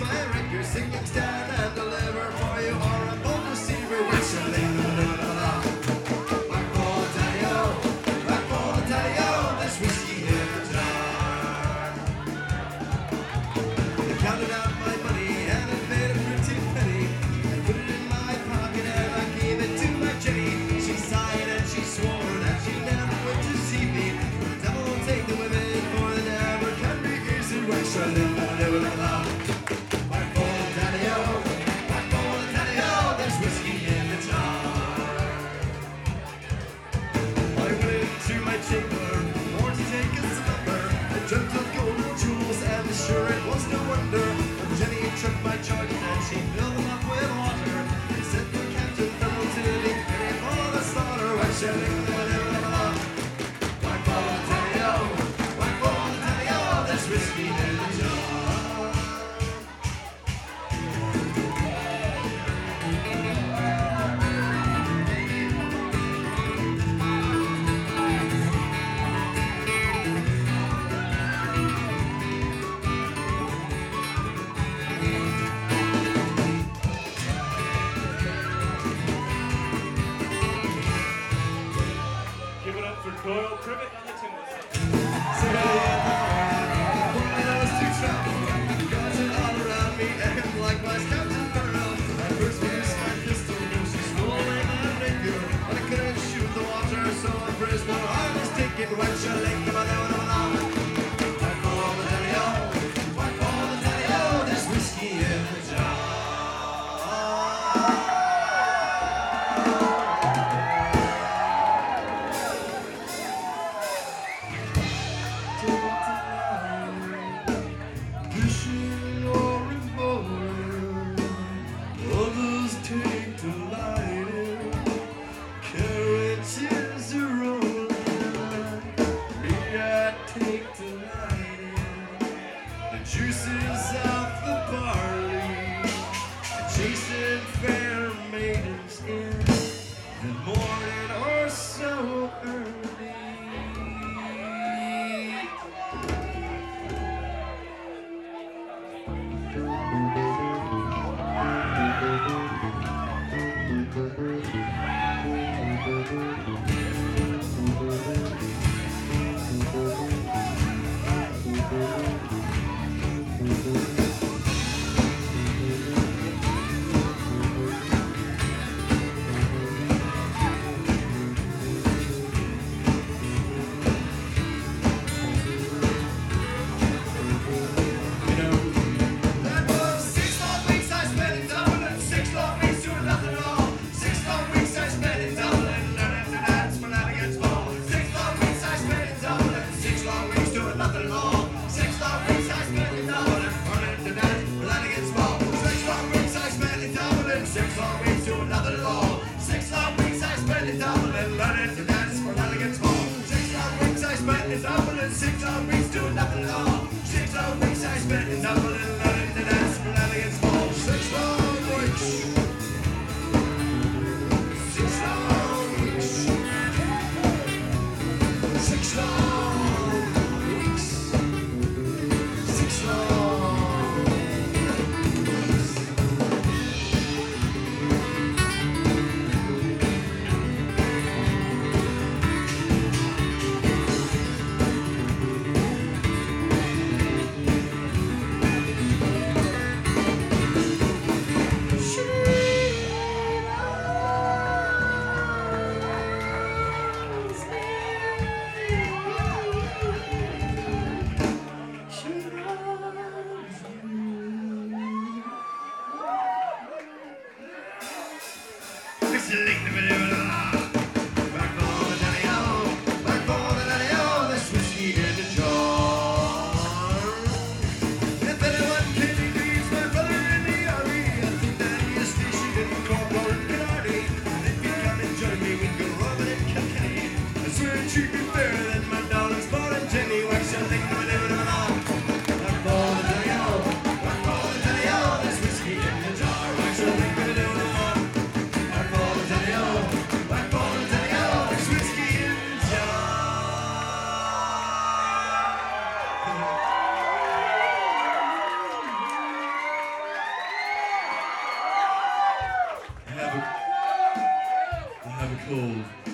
my record, singing stand and deliver for you or a bold receiver, whistling the la. Back for the daddy-o, there's whiskey in the jar. I counted out my money and I paid a pretty penny. I put it in my pocket and I gave it to my Jenny. She sighed and she swore that she never would to see me. The devil will take the women, for they never can refuse it. Whistling the la. Back for the daddy-o, there's whiskey in the jar. I went into my chamber, more to take a slumber. I dreamt of gold and jewels, and sure it was no wonder when Jenny took my charge and she filled them up with water. They sent the Captain Thermal to be ready for the slaughter. Whistling the la. Back for the daddy-o, there's whiskey in the jar. Give it up for Doyle Privet on the timber. There's whiskey in the jar. called